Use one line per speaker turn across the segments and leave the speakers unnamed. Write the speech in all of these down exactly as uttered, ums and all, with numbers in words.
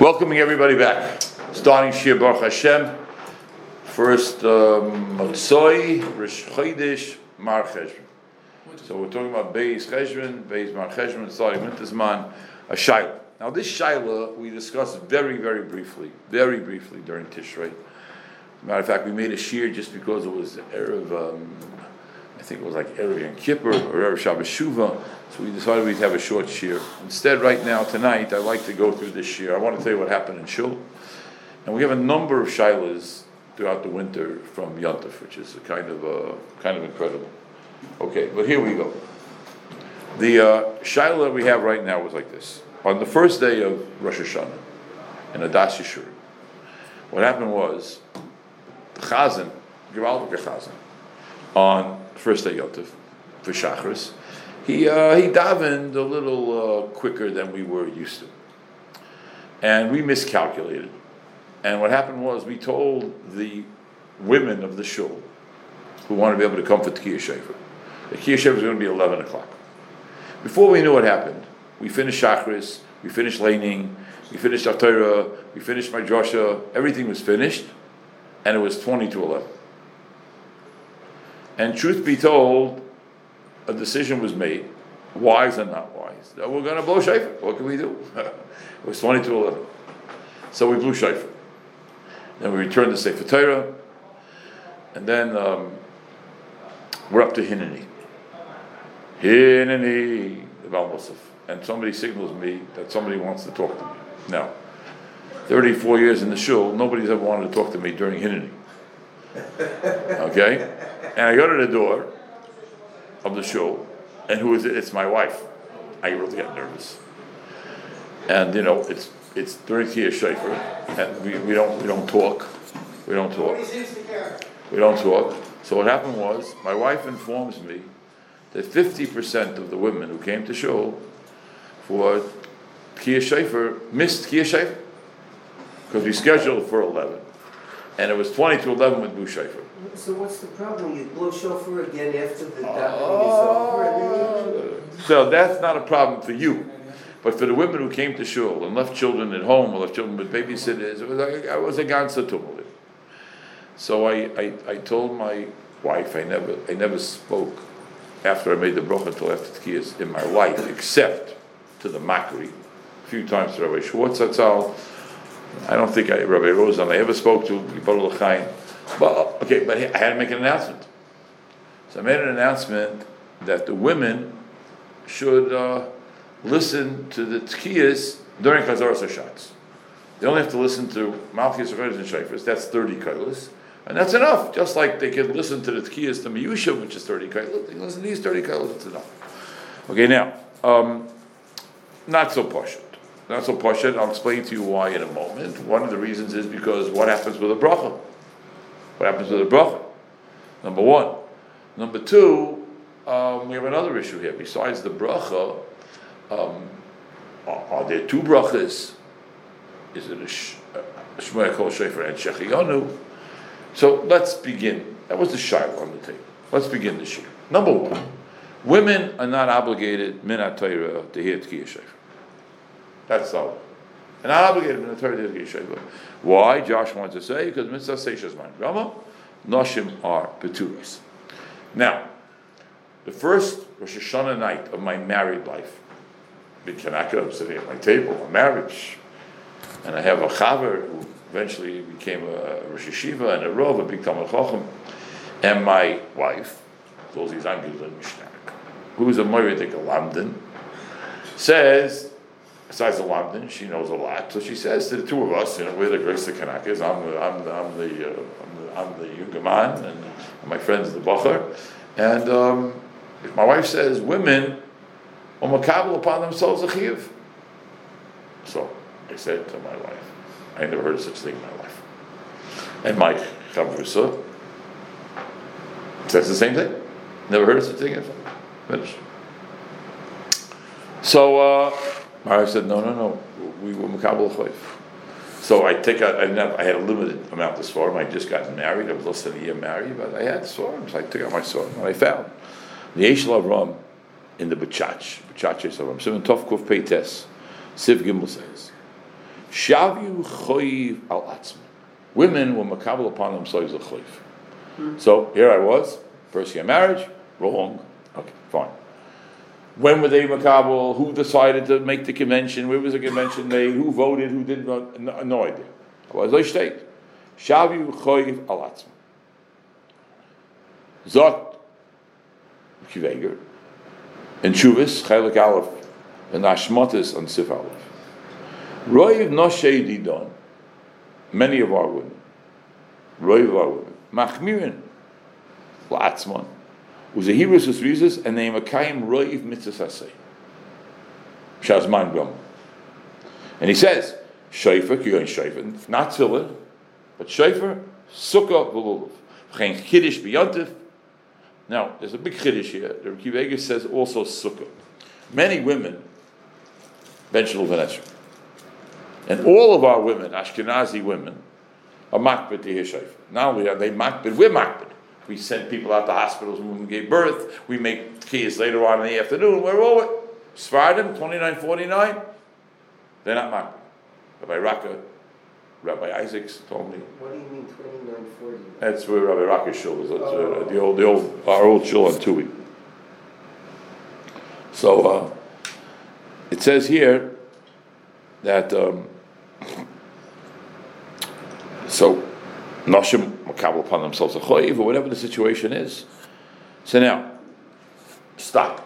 Welcoming everybody back. Starting Shir Baruch Hashem. First, um, Motzoi, Rish Chodesh, Mar Cheshvan. So we're talking about Beis Cheshvan, Beis Mar Cheshvan, starting Wintersman, a Shaila. Now this Shaila we discussed very, very briefly, very briefly during Tishrei. As a matter of fact, we made a Shir just because it was Erev, um, I think it was like Erev Yom Kippur or Erev Shabbos Shuvah. So we decided we'd have a short Shir. Instead, right now, tonight, I'd like to go through this Shir. I want to tell you what happened in Shul. And we have a number of Shailas throughout the winter from Yontif, which is a kind of uh, kind of incredible. Okay, but here we go. The uh, Shaila that we have right now was like this. On the first day of Rosh Hashanah, in Adas Yeshurun, what happened was, the Chazan, Gewaldige Chazan, on the first day Yontif, for Shachris, he, uh, he davened a little uh, quicker than we were used to. And we miscalculated. And what happened was, we told the women of the shul who wanted to be able to come for Tkiyah Shefer. The Tkiyah Shefer was going to be eleven o'clock. Before we knew what happened, we finished Shachris, we finished Laning, we finished Torah, we finished Midrasha, everything was finished, and it was twenty to eleven. And truth be told, a decision was made, wise and not wise, that we're going to blow Shefer. What can we do? It was twenty to eleven. So we blew Shefer. Then we returned to Sefer Torah, and then um, we're up to Hineni. Hineni, the Baal Mosef. And somebody signals me that somebody wants to talk to me. Now, thirty-four years in the shul, nobody's ever wanted to talk to me during Hineni. Okay? And I go to the door of the shul, and who is it? It's my wife. I really get nervous. And, you know, it's It's during Tkiyah Shefer, and we, we don't we don't talk, we don't talk, we don't talk. So what happened was, my wife informs me that fifty percent of the women who came to shul for Tkiyah Shefer missed Tkiyah Shefer because we scheduled for eleven, and it was twenty to eleven with Blu Shefer.
So what's the problem? You blow shofar again after the davening is over, and then you...
So that's not a problem for you. But for the women who came to shul and left children at home or left children with babysitters, it was like I was a ganza tumult. So I, I, I told my wife I never I never spoke after I made the bracha until after Tkiyas in my life, except to the Makri, a few times to Rabbi Schwartz Zatzal. I don't think I, Rabbi Rosen I ever spoke to Yibal L'chaim. But okay, but I had to make an announcement. So I made an announcement that the women should. Uh, listen to the tkiyas during Chazaras HaShatz. They only have to listen to Malchus, Chodesh, and Shofars. That's thirty kailas, and that's enough. Just like they can listen to the tkiyas to Miyusha, which is thirty kailas. They can listen to these thirty kailas. That's enough. Okay, now um, not so poshut. Not so poshut. I'll explain to you why in a moment. One of the reasons is because what happens with a bracha? What happens with a bracha? Number one. Number two. Um, we have another issue here. Besides the bracha. Um, are, are there two brachas? Is it a Shmuel Kol Shefer and Shechiyanu? So let's begin. That was the shaila on the table. Let's begin this year. Number one, women are not obligated minat Torah to hear Tkiyah Shefer. That's all. They're not obligated minat Torah to hear Tkiyah Shefer. Why? Josh wants to say because mitzvah seishas man grama, noshim are peturis. Now, the first Rosh Hashanah night of my married life. Big Kanaka, I'm sitting at my table, a marriage, and I have a chaver who eventually became a Rosh Yeshiva and a Rov, a big Talmud Chacham, and my wife, Zozi Zangil Mishnak, who's a Moedik of London, says, besides the London, she knows a lot, so she says to the two of us, you know, we're the Grace of Kanakas, I'm the, I'm the, I'm the, uh, I'm the, I'm the Yugaman, and, and my friend's the Bacher, and um, if my wife says, women, or makabel upon themselves a chiyuv. So I said to my wife, I never heard of such thing in my life. And my chavrusa says the same thing. Never heard of such thing. Finished. So uh, my wife said, no, no, no, we were makabel chayv. So I take out, I, never, I had a limited amount of svarim. I just got married. I was less than a year married, but I had svarim. So I took out my svarim, and I found the Yeshel Avram in the Bechach, Bechach Yeshel Avram, Simon Tov Kuf Peites, Siv Gimel says, Shavu choiv al atzma. Women were makabel upon themselves a choiv. Hmm. So here I was, first year marriage, wrong. Okay, fine. When were they makabel? Who decided to make the convention? Where was the convention made? Who voted? Who did not? No, no idea. Was I state? Shavu choiv al atzma. Zot kiveger and Chuvas Chaylik Aleph and Ashmatis on Sif Aleph. Roiv Noshei Didon. Many of our women, Roiv of our women, Machmirin La'atzman, Uzahirus Usrizas, and they Makayim Roiv Mitzvah Sasei. Shazman Gom. And he says, Shaifer, you're going Shaifer, not Tzilah, but Shaifer, Sukkah V'lulav. Chen Kiddush B'yantif. Now, there's a big Kiddush here. The Rebbe Kiva says also Sukkah. Many women, vegetable Venetia. And all of our women, Ashkenazi women, are makbid to hear shayfa. Not only are they makbid, we're makbid. We send people out to hospitals when women gave birth. We make kids later on in the afternoon. We're all Sfardim, twenty-nine forty-nine. They're not makbid. Rabbi Raka, Rabbi Isaacs told me.
What do you mean twenty-nine forty-nine? That's
where Rabbi Raka's shul is. That's oh. uh, the old, the old, our old shul on Tui. So uh, it says here that. Um, So, Noshim makabel upon themselves a choiv, or whatever the situation is. So now, stop.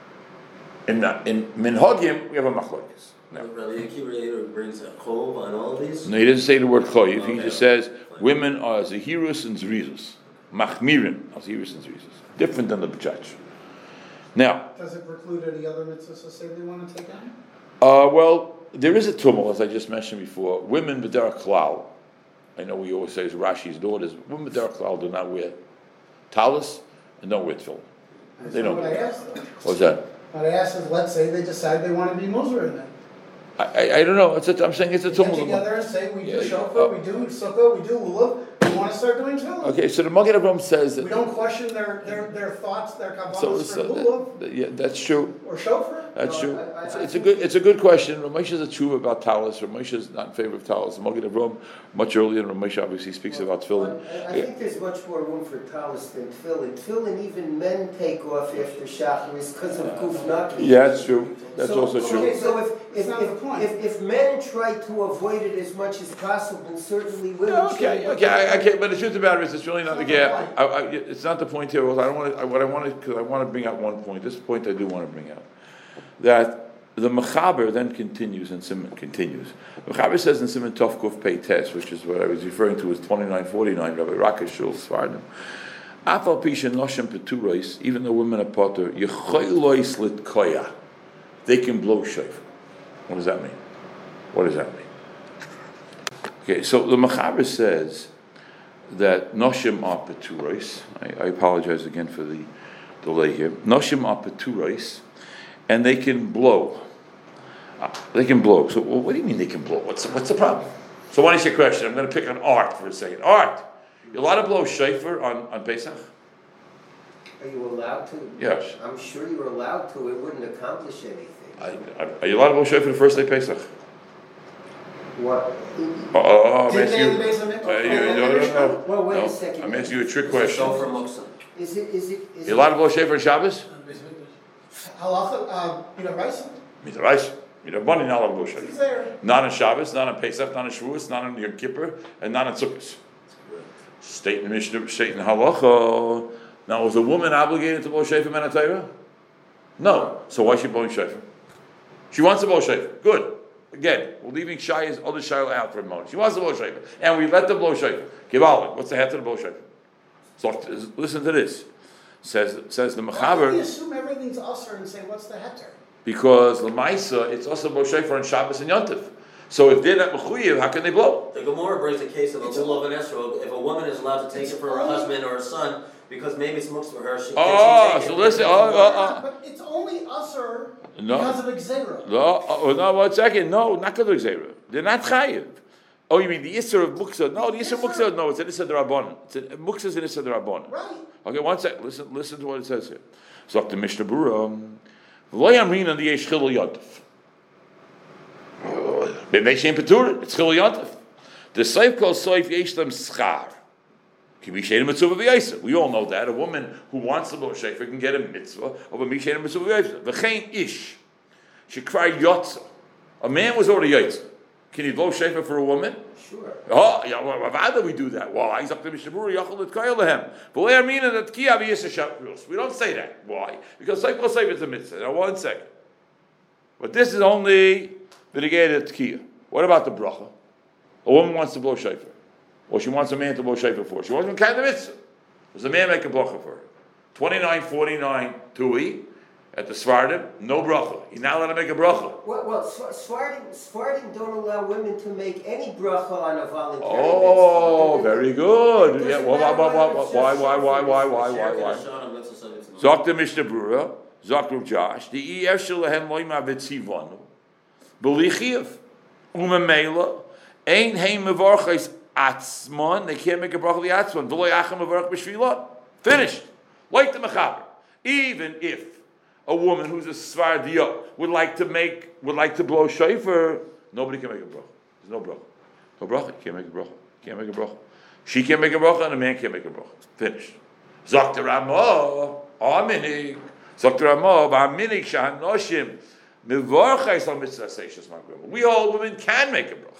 In the, in Minhagim, we have a machlokes.
Now, Rabbi Akiva brings a chov on all of these?
No, he doesn't say the word choiv. Okay. He just says women are zahirus and zrizus. Machmirin are zahirus and zrizus. Different than the b'chach. Now,
does it preclude any other mitzvahs say they want to take on?
Uh, well, there is a tumult, as I just mentioned before. Women b'derech klal. I know we always say it's Rashi's daughters. Women b'derech klal do not wear talis and don't wear tefillin. They don't.
What I asked them.
What's that?
What I asked is, let's say they decide they want to be Muslim then.
I, I, I don't know. It's a, I'm saying it's a tumult.
Get together and say we
yeah,
do shofar, uh, we do sukkah, we do lulav. We want to start doing tefillin.
Okay, so the Magen Avraham says that
we don't question their their, their thoughts, their kabbalas
so,
for
so
lulav.
That, yeah, that's true.
Or shofar.
That's
no,
true.
I, I,
it's,
I
it's a good. It's a good question. Ramesh is a true about talis. Ramesh is not in favor of talis. Magen Avraham much earlier, and Ramesh obviously speaks well, about tefillin.
I, I yeah. think there's much more room for talis than tefillin. Tefillin, even men take off after shacharis because of guf naki.
Yeah, that's true. That's
so,
also true.
Okay, so if if if, if if men try to avoid it as much as possible, certainly women.
Yeah, okay, okay, I, okay. But the truth about it is, it's really not the gap. I, I, it's not the point here. I don't want to. What I want to, because I want to bring out one point. This point I do want to bring out that. The Mechaber then continues and Simon continues. The Mechaber says in Simon Tovkuf Pei Tes, which is what I was referring to as twenty-nine forty-nine, Rabbi Raka Shul Sfardim. Afal Pisha Noshim Peturais, even though women are potter, Yechoylois Litkoya, they can blow shofar. What does that mean? What does that mean? Okay, so the Mechaber says that Noshim are Peturais. I, I apologize again for the delay here. Noshim are Peturais, and they can blow. Uh, they can blow. So, well, what do you mean they can blow? What's what's the problem? So, what is your question? I'm going to pick on Art for a second. Art, you're allowed to blow shofar on, on Pesach?
Are you allowed to?
Yes.
I'm sure you're allowed to. It wouldn't accomplish anything.
I, I, are you allowed to blow shofar the first day Pesach?
What?
Oh, I'm
Did
asking you.
Uh,
you no, no, no.
Well, wait
no,
a second.
I'm asking you a trick question.
Is it? Is it? Is
you allowed to blow shofar on Shabbos?
Halacha, um, you know, rice.
Midrash. You know, money not allowed to blow shofar.
He's there.
Not on Shabbos, not on Pesach, not on Shavuos, not on Yom Kippur, and not on Sukkot. State in Mishnah, state in Halacha. Now, was a woman obligated to blow shofar in Torah? No. So why is she blowing shofar? She wants to blow shofar. Good. Again, we're leaving Shai's other Shai out for a moment. She wants to blow shofar, and we let them blow shofar. Givaldik. What's the head to the blow shofar? So listen to this. Says says the Mechaber.
Why do we assume everything's usher and say what's the heter?
Because Lamaisa, it's also blow shofar on Shabbos and Yontif. So if they're not mechuyev, how can they blow?
The Gemara brings a case of a lulav and esrog. If a woman is allowed to take it for her husband or her son, because maybe it's muktzah for her, she
oh,
can she
so
take
listen.
it.
Oh, oh, oh.
But it's only usher
no.
because of Xera.
No, oh, no, one second. No, not because of Xera. They're not chayiv. Oh, you mean the Isser of Muktzah? No, the Isser of Muktzah, no, it's an Isser D'Rabbanan. It's an Muktzah is an Isser D'Rabbanan.
Right.
Okay, one second. Listen, listen to what it says here. So, the Mishnah Berurah, V'lo yamrin and the Yesh Chilul Yontif. B'mei shein peturin. It's chil yontif. The soif kol soif yesh them schar. Ki mishein mitzvah v'yaisa. We all know that a woman who wants to blow shofar can get a mitzvah of a mishein mitzvah v'yaisa. V'chein ish shekvar yotza. A man was already yotza. Can he blow shofar for a woman?
Sure.
Oh, yeah, well, why do we do that? Why? He's up to Mishabur, Yachal et Koyel lehem. But we are meaning that Kiyav Yisha. We don't say that. Why? Because Seif Kol Seif is a mitzvah. Now, one second. But this is only V'negei Tkiyah. What about the bracha? A woman wants to blow shofar. Or she wants a man to blow shofar for her. She wants to kind of mitzvah. Does a man make a bracha for her? twenty-nine forty-nine Tui at the Svardim, no bracha. He's not allowed to make a bracha.
Well, well Svardim, Svardim don't allow women to make any bracha on a voluntary basis.
Oh, very good. Yeah, well, why, why, why, why, why, why, why, why, why? Zok the Mishnah Brura, Zok Rav Josh, the E F Shalahem Loima Vitzivanu, Belichiev, Umemela, Ein Heim Mevarchais Atzman, they can't make a bracha the Atzman, V'lo Yachem Mevarch B'Shvilah. Finished. Like the Mechaber. Even if a woman who's a Svardiya would like to make, would like to blow shofar, nobody can make a bracha. There's no bracha. No bracha, you can't make a bracha. Can't make a bracha. She can't make a bracha and a man can't make a bracha. Finished. Zakta Ramah, Aminik. Zakta Ramah, Aminik Shahanoshim. Mivarchais al mitzvah seishas magrum. We all women can make a bracha.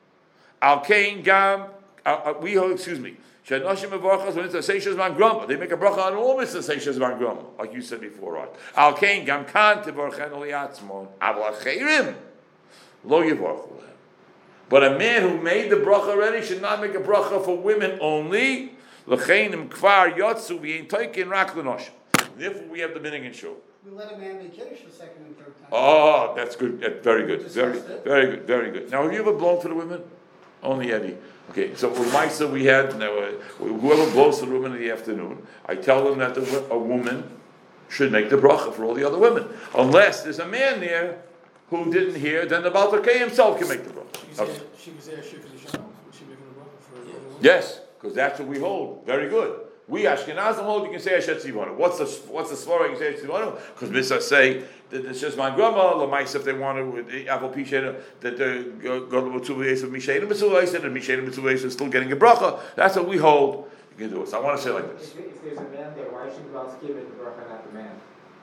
Al Kain Gam, we hold, excuse me. Shanoshim Mivarchas al mitzvah seishas magrum. They make a bracha on all mitzvah seishas magrum, like you said before, right? Al Kain Gam Kan Tivarchen Oli Atzmon. Aval Acheirim. Lo Yivarchu. But a man who made the bracha already should not make a bracha for women only. L'cheinim kvar yotzu v'yin toikin rak l'noshim. Therefore, we have the meaning in shul.
We let a man make Kiddush the second and third time.
Oh, that's good. That's very good. Very, very good. Very good. Now, have you ever blown for the women? Only Eddie. Okay, so with Maisa we had, now, uh, whoever blows for the women in the afternoon, I tell them that the, a woman should make the bracha for all the other women. Unless there's a man there who didn't hear, then the Baal Takei himself can make the bracha. Okay.
She can say a shir for the Shabbat. She making a bracha for the woman?
Yes, because that's what we hold. Very good. We Ashkenazim hold you can say Ashet Tzivonu. What's the what's the svara you can say Tzivonu? Because Misa say that it's just my grandma, Lamais if they want to Aval Pishena that the go to Mitzvah of Mishena Mitzvah and Mishena Mitzvah is still getting a bracha. That's what we hold. You can do it. So I want to say it like this.
If, if there's a man there, why should Baal give it the bracha, not the man?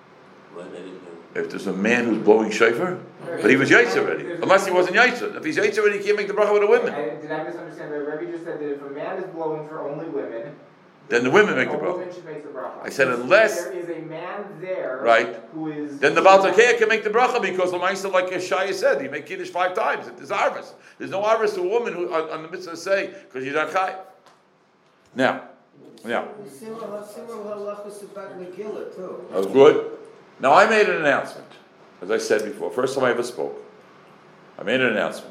If there's a man who's blowing shofar, but he was yaitz already. Unless he wasn't yaitz. If he's yaitz already, he can't make the bracha with the women.
I, did I misunderstand? The Rebbe just said that if a man is blowing for only women,
then the women make the
a
bracha.
woman should make the bracha.
I said unless
there is a man there,
right,
who is
then the Baal Takei can make the bracha because the Ma'aser, like Shaya said, he make Kiddush five times. There's arvus. There's no arvus to a woman who on, on the mitzvah say because you're not chai. Now, now.
Similar halachos about Megillah too.
That was good. Now I made an announcement, as I said before. First time I ever spoke. I made an announcement.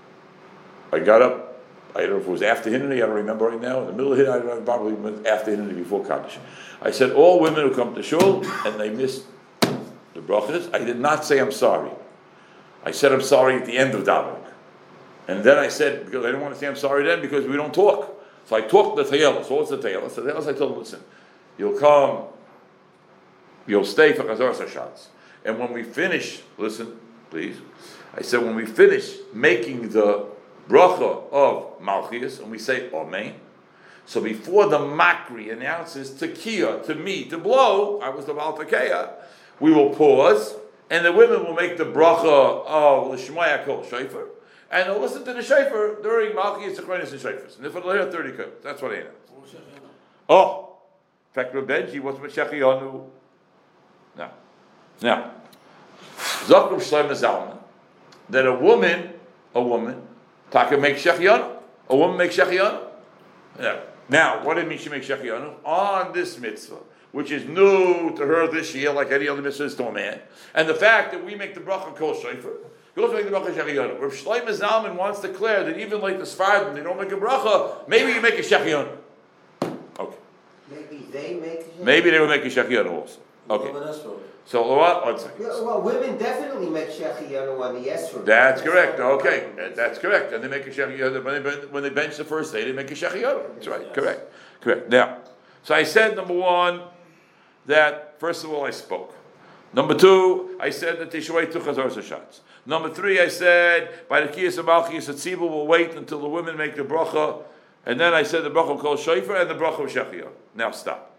I got up. I don't know if it was after Hineni, I don't remember right now. In the middle of Hineni, I don't know, probably went after Hineni, before Kaddish. I said, all women who come to shul and they miss the brachas, I did not say I'm sorry. I said I'm sorry at the end of davening. And then I said, because I didn't want to say I'm sorry then, because we don't talk. So I talked to the Tayelah. So what's the Tayelah? So the Tayelah, I told them, listen, you'll come, you'll stay for Chazar Sashats. And when we finish, listen, please, I said, when we finish making the bracha of Malchias, and we say Amen. So before the Makri announces Tekiah, to me, to blow, I was the Baal Takei, we will pause, and the women will make the bracha of L'Shmaya Kol Shofar, and they'll listen to the Shofar during Malchias, Zechronis, and Shofars. And if it'll hear thirty codes, that's what I announced. Oh, in fact, Rebbeji, what's Mashiachiyanu? Now, now, Zakrum Shlomo Zalman, that a woman, a woman, Taka makes Shechianu. A woman makes Shechianu. Yeah. Now, what did it mean she makes Shechianu? On this mitzvah, which is new to her this year, like any other mitzvah is to a man. And the fact that we make the bracha Kol Shofar, we also make the bracha Shechianu. Rav Shlomo Zalman wants to declare that even like the Sfardim, they don't make a bracha, maybe you make a Shechianu. Okay.
Maybe they make a
Maybe they will make a Shechianu also. Okay. So what? One second.
Yeah, well, women definitely make Shechianu on the Esrog.
That's correct. Okay, that's correct. And they make a Shechianu when they when they bench the first day. They make a Shechianu. That's right. Yes. Correct. Correct. Now, so I said number one that first of all I spoke. Number two, I said that they should wait two chazorah shots. Number three, I said by the kiyas and malchiyas tzibur will wait until the women make the bracha, and then I said the bracha called shofar and the bracha of shechiyah. Now stop.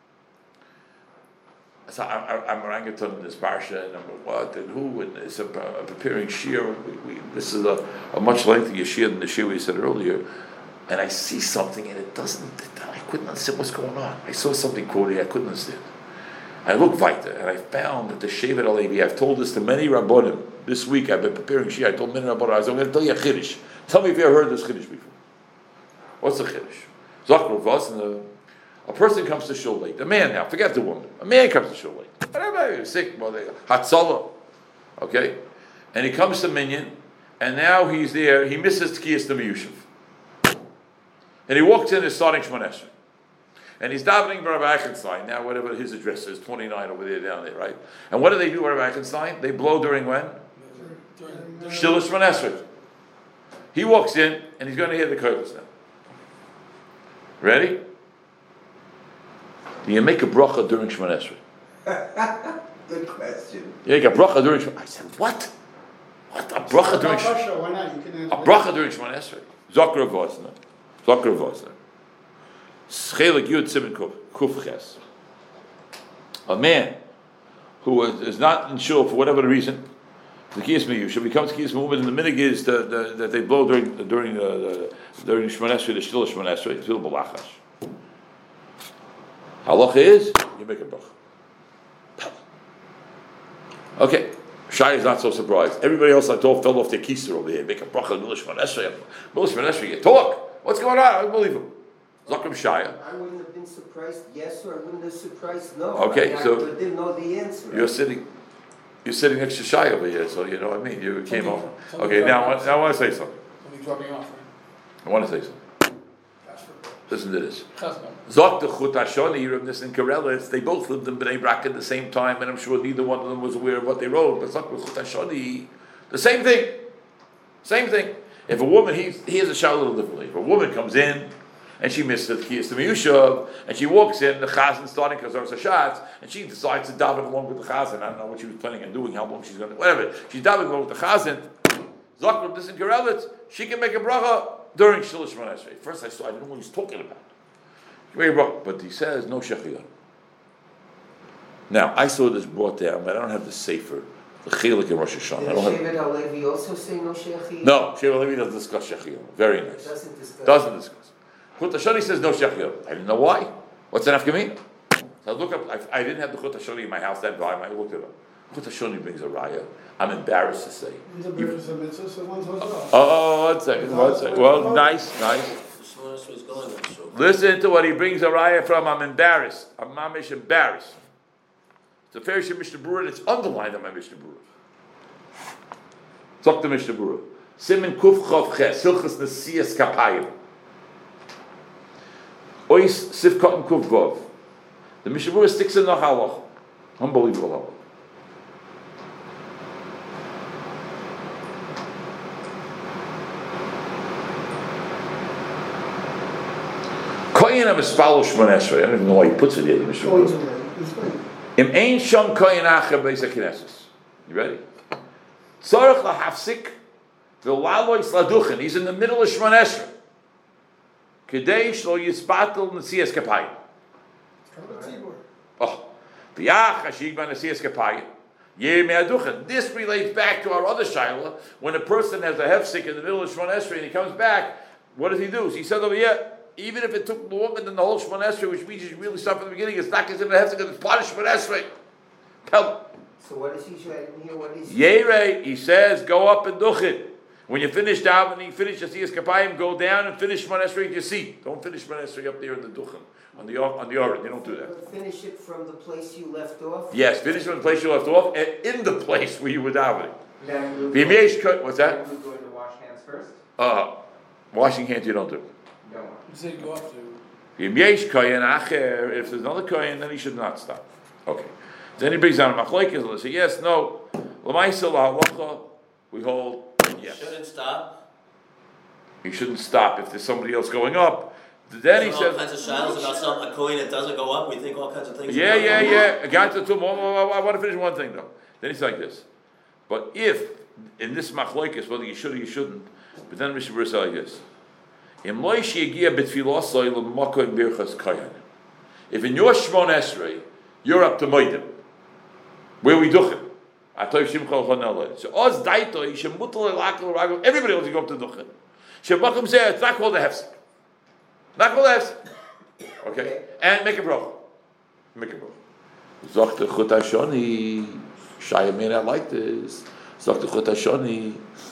So I'm, I'm orangutan in this parsha, and I'm what and who, and it's a, a preparing shir. We, we, this is a, a much lengthier shir than the shir we said earlier, and I see something and it doesn't. It, I couldn't understand what's going on. I saw something quoted, I couldn't understand. I looked weiter, and I found that the Shevet Alevi. I've told this to many rabbonim. This week I've been preparing shir. I told many rabbonim. I was going to tell you a chiddush. Tell me if you ever heard this chiddush before. What's the chiddush? Zakru Vos and the. A person comes to shul late. A man now, forget the woman. A man comes to shul late. Whatever, sick, Hatzalah. Okay? And he comes to Minyan, and now he's there, he misses Tkiyas Demiyushav. And he walks in, and starting Shemon Esrei. And he's davening Rabbi Eichenstein, now whatever his address is, twenty-nine over there, down there, right? And what do they do, Rabbi Eichenstein? They blow during when? Shtil Shemon Esrei. He walks in, and he's going to hear the kolos now. Ready? Do you make a bracha during Shemon Esrei?
Good question.
You make a bracha during Shemon. I said, what? What a bracha during Shemon?
Why not? You can
A bracha during Shemon Esrei. Zokra Vosna. Zokra Vosna. Schelik Yud Simen Kuf Ches. A man who is not in shul for whatever the reason, the Kiyas Miyusha becomes Kiyas Miyusha, and the minig is the, the, that they blow during during uh, during Shemon Esrei, the Shtil Shemon Esrei, Shtil Balachash. Halacha is you make a bracha. Okay, Shai is not so surprised. Everybody else I told fell off their keister over here. Make a bracha, Milish Manesri, Milish Manesri. You talk. What's going on? Unbelievable. Zakram Shai.
I wouldn't have been surprised, yes, or I wouldn't have surprised, no.
Okay,
I,
so
I didn't know the answer.
You're sitting. You're sitting next to Shai over here, so you know what I mean. You came
Something-
over.
something
Okay, now,
dropping
I- now I want to say something.
Something dropping off, right?
I want to say something.
That's for
Listen to this.
Chazal.
Zok the Chut Hashoni, Rabnis and Karelis, they both lived in Bnei Brak at the same time, and I'm sure neither one of them was aware of what they wrote. But Zok the Chut Hashoni, the same thing. Same thing. If a woman, he, here's a shot a little differently. If a woman comes in, and she misses the Kiyas Miyushav, and she walks in, the Chazan starting because there's a shots, and she decides to daven along with the Chazan. I don't know what she was planning on doing, how long she's going to, whatever. She's davening along with the Chazan. Zok Rabnis and Karelis, she can make a bracha during Shil Shemon Esrei. First I saw, I didn't know what he was talking about. But he says no shechiyah. Now I saw this brought down, but I don't have the sefer, the chilik in Rosh Hashanah. I
Did
don't have.
Shevet Halevi also say no shechiyah?
No, Shevet Levi doesn't discuss shechiyah. Very nice.
Doesn't discuss.
Doesn't discuss. Chut Hashoni says no shechiyah. I didn't know why. What's an afkamin? So I look up. I, I didn't have the Chut Hashoni in my house that time. I looked it up. Chut Hashoni brings a raya. I'm embarrassed to say.
One's a breakfast of mitzvah, so one's also.
Oh, one second, one second. Well, nice, nice.
Shemon Esrei is going on, so.
Listen to what he brings a raya from. I'm embarrassed. I'm mamish embarrassed. It's a fair shit Mishnah Berurah, and it's underlined on my Mishnah Berurah. Talk to Mishnah Berurah. Simen Kuf Chav Ches Hilchas Nesias Kapayim. Ois Sifkat and Kuf Vav. The Mishnah Berurah sticks in the halach. Unbelievable halach. Koyin am espalo Shemon Esrei. I don't even know why he puts it here. The Mishnah
Oh, it's
Berurah.
okay. It's fine.
Im ein shon koyin acher beis haKnesses. You ready? Tzarech lahafsik v'lalois laduchen. He's in the middle of Shemon Esrei. Kedei shlo yisbatel nesias kapayim. Oh, v'yach hashigba nesias kapayim. Yeh me'aduchen. This relates back to our other shaila. When a person has a hefsik in the middle of Shemon Esrei and he comes back, what does he do? He said over here, even if it took longer than the whole Shemon Esrei, which means you really start from the beginning, it's not considered a hefsek because it's part of Shemon Esrei. Tell
So what is he saying here? What is he?
Yere, he says, go up and duch it. When you finish davening, finish the Siyas Kapayim, go down and finish Shemon Esrei at your seat. Don't finish Shemon Esrei up there in the duchen, on the on the oren. You don't do that.
Finish it from the place you left off?
Yes, finish from the place you left off, and in the place where you were davening.
Then we
V'yesh ko- What's that?
Then we going to wash hands first?
Uh, washing hands you don't do.
Don't wash.
You say go up to.
V'yesh kohen acher. If there's another kohen, then he should not stop. Okay. Then he brings down a machlokes. Let's say yes, no. L'maisel halacha. We hold yes.
Shouldn't stop.
He shouldn't stop if there's somebody else going up. Then he
all
says,
kinds of shadows about some a coin that doesn't go up. We think all kinds of things.
yeah,
about
yeah,
it.
yeah. I got to two more. I want to finish one thing though. Then he's like this. But if in this machlokes, whether you should or you shouldn't, but then Mishnah Berurah says like this: if in your Shmon Esrei you're up to Moedim, where we duchen, so Oz Daito, everybody wants to go up to duchen. Shemakom says it's not called a hefsek. Not called a hefsek. Okay, and make a bracha. Make a bracha. Zocht the Chut Hashoni. Shaya may not like this. Zocht the Chut Hashoni.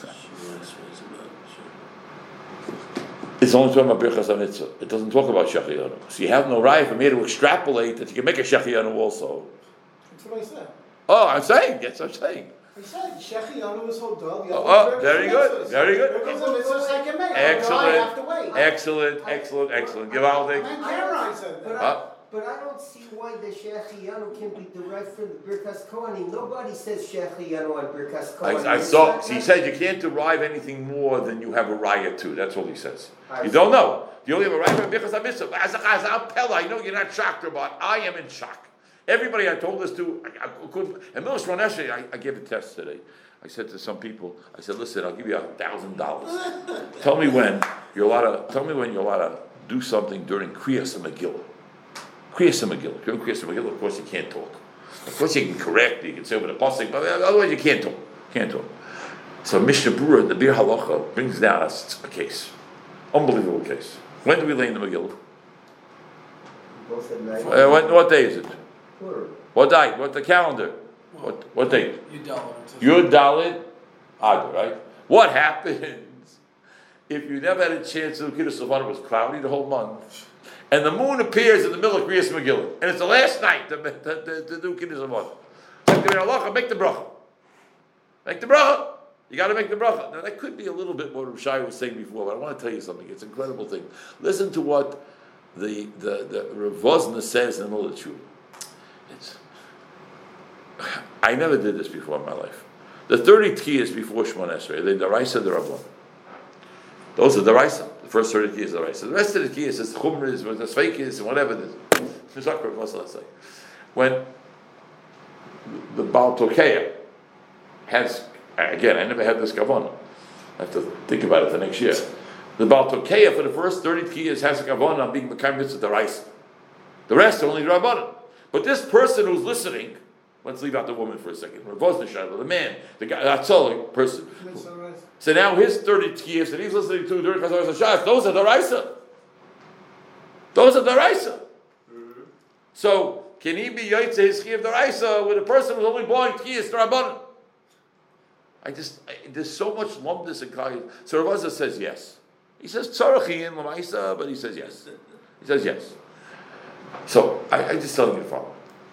It's only talking about Birchas HaMitzvah. It doesn't talk about Shechiyanu. So you have no right for me to extrapolate that you can make a Shechiyanu also.
That's what I said.
Oh, I'm saying. That's what I'm saying.
I said Shechiyanu is Hodel.
Oh, oh, very good. Very good.
Birchas HaMitzvah second May.
Excellent.
I have to wait.
Excellent. Excellent. Excellent. Givaldik.
And Cameron said
But
that.
I,
Huh?
but I don't see why the Shechiyanu can be derived from the Birkas Kohanim. Nobody says Shechiyanu on Birkas Kohanim.
I, I
It's
saw.
not-
He said you can't derive anything more than you have a raya to. That's all he says.
I
You
see.
don't know. You only have a raya from Birchas HaMitzvah. As a chaz, I'll tell. I know you're not shocked about. I am in shock. Everybody I told this to, I, I couldn't. And Milish Roneshi, I, I gave a test today. I said to some people, I said, listen, I'll give you a thousand dollars. Tell me when you're allowed to. Tell me when you're allowed to do something during Kriyas Megillah. Kriyas Megillah. During Kriyas Megillah, of course, you can't talk. Of course, you can correct. You can say with a pasuk, but otherwise, you can't talk. Can't talk. So Mishnah Berurah, the Bir Halacha, brings down a, a case, unbelievable case. When do we lay in the Megillah?
Both at night.
Uh, what, what day is it?
Purim.
What day? What the calendar? What what date?
You dealt with it.
Yud Dalit Adar, right? What happens if you never had a chance to do Kiddush Shavana? It was cloudy the whole month, and the moon appears in the middle of Kriyas Megillah, and it's the last night to, to, to, to do Kiddush Shavana. Make the halacha, make the bracha. Make the bracha. You got to make the bracha. Now that could be a little bit what Rishai was saying before, but I want to tell you something. It's an incredible thing. Listen to what the the the Rav Vosna says in the middle of the Tshuva. It's I never did this before in my life. The thirty tkiyas before Shemon Esrei, the Daraisa, the Rabbon. Those are the Daraisa. The first thirty tkiyas are the Daraisa. The rest of the tkiyas is the Chumras, the Sveikis, and whatever it is. Let's say. When the Baal Tokeya has, again, I never had this Kavanah. I have to think about it the next year. The Baal Tokeya for the first thirty tkiyas has a Kavanah being Mekayim Mitzvah Daraisa. The rest are only Rabbanan. But this person who's listening, let's leave out the woman for a second. The man, the guy, that's all person. So now his thirty tkiyas that he's listening to during Chazar Shas, those are the Raisa. Those are the Raisa. Mm-hmm. So can he be Yaitse his Chiyah of the Raisa with a person who's only blowing tkiyas to Rabbanan? I just I, there's so much lumpness in Kali. So Rav Azza says yes. He says Tzarachin Lamaisa, but he says yes. He says yes. So I, I just tell you the following.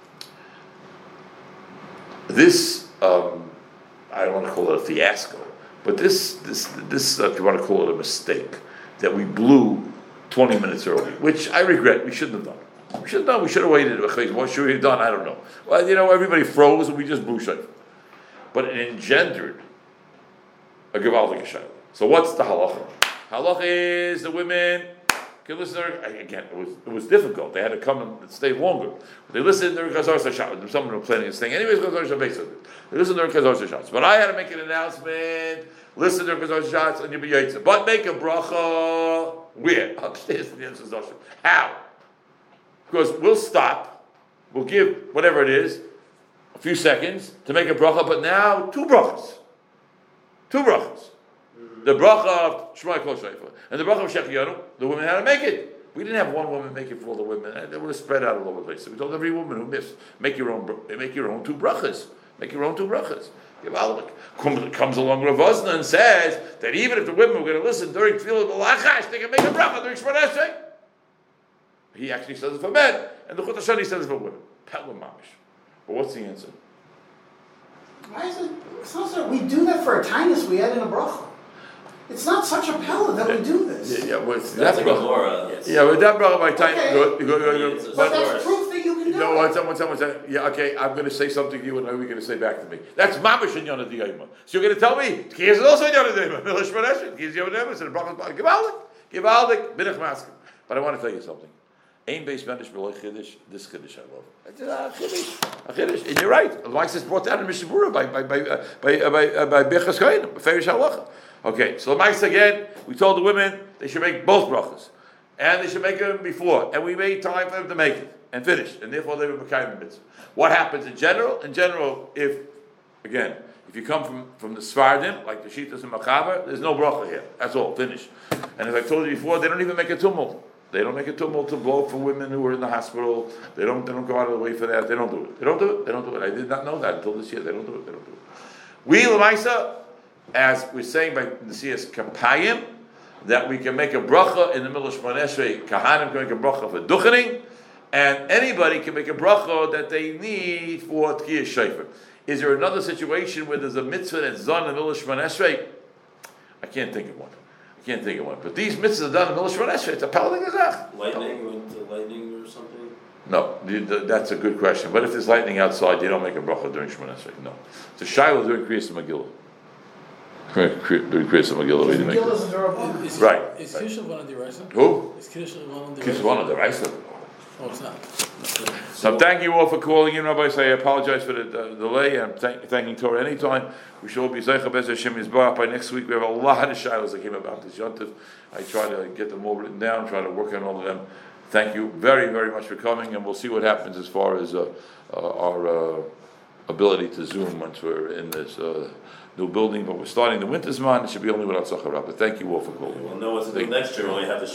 This um, I don't want to call it a fiasco, but this this this uh, if you want to call it a mistake that we blew twenty minutes early, which I regret. We shouldn't have done. We should have done. We should have waited. What should we have done? I don't know. Well, you know, everybody froze and we just blew shayla. But it engendered a gewaldige shayla. So what's the halacha? Halacha is the women can listen to her. Again, it was it was difficult. They had to come and stay longer. But they listened to her Chazar Sashat. Someone was planning this thing. Anyways, Chazar Sashat. They listened to her Chazar Sashat. But I had to make an announcement. Listen to her Chazar Sashat and you'll be Yaitza. But make a bracha where? Upstairs in the answer is how? Because we'll stop. We'll give whatever it is a few seconds to make a bracha. But now two brachas. Two brachas. The bracha of Shema Kol Shaifa and the bracha of Shechiyanu, the women had to make it. We didn't have one woman make it for all the women. They would have spread out all over the place. So we told every woman who missed, make your own, make your own two brachas. Make your own two brachas. Comes along Rav Vosna and says that even if the women were going to listen during Tefillah B'Lachash, they can make a bracha during Shemon Esrei. He actually says it for men, and the Chut Hashani says it for women. Pelam mamish. But what's the answer?
Why is it? It's not so. We do that for a tinus. We add in a bracha. It's not such a pella that we do this.
Yeah, yeah, well, it's
That's
that
a
bracha.
Gemara. Yes.
Yeah, but that bracha by time.
Okay.
Go, go, go, go,
It's a-
But
but
that's proof that you can do
no,
it.
one someone, someone said, yeah, okay, I'm going to say something to you, and what are we going to say back to me? That's mamish in Yonah Diyayma. So you're going to tell me, Tkiyas is also in Yonah Diyayma. Milish Maresh, Tkiyas Yonah Diyayma, so the bracha is givaldik, givaldik, binach maskim. But I want to tell you something. Ain Beis Medrash B'Loi Chiddush, this Chiddush I love. It's a Chiddush, a Chiddush. And you're right. The Lamaisa brought down in Mishnah Berurah by by by uh, by uh, by uh, by Birchas Kohanim, Ferish Halacha. Okay, so the Lamaisa again, we told the women they should make both brachas, and they should make them before, and we made time for them to make it and finish, and therefore they were Mekayim mitzvah. What happens in general? In general, if again, if you come from, from the Sfardim, like the Shitas and Machaber, there's no bracha here. That's all, finish. And as I told you before, they don't even make a tumult. They don't make a tumult to blow for women who are in the hospital. They don't they don't go out of the way for that. They don't do it. They don't do it. They don't do it. I did not know that until this year. They don't do it. They don't do it. We, Lamaisa, as we're saying by Nesias Kapayim, that we can make a bracha in the middle of Shemona Esrei. Kahanim can make a bracha for duchening, and anybody can make a bracha that they need for Tkiyah Shofar. Is there another situation where there's a mitzvah that's done in the middle of Shemona Esrei? I can't think of one. I can't think of one. But these mitzvahs are done in the middle of Shemona Esrei. It's a paladin gazach.
Lightning, went to lightning or something?
No, the, the, that's a good question. But if there's lightning outside, you don't make a bracha during Shemona Esrei. No. It's a shiloh during Kriyas Megillah. During Kriyas Megillah, we make
Megillah is a Darabban.
Is,
Right.
Is Kiddush one of the Raisa?
Who?
Is Kiddush one of the
Kiss
Raisa?
one of the rice.
Oh, it's not.
So thank you all for calling in, Rabbi. I apologize for the uh, delay. I'm thank, thanking Torah anytime. We shall be Zeicha Bez Hashem Yisbarach. By next week, we have a lot of shilos that came about this yontif. I try to get them all written down, try to work on all of them. Thank you very, very much for coming, and we'll see what happens as far as uh, uh, our uh, ability to Zoom once we're in this uh, new building. But we're starting the winter's month. It should be only without Zachar. But thank you all for calling.
We'll know what to do
Thank-
next year when we have the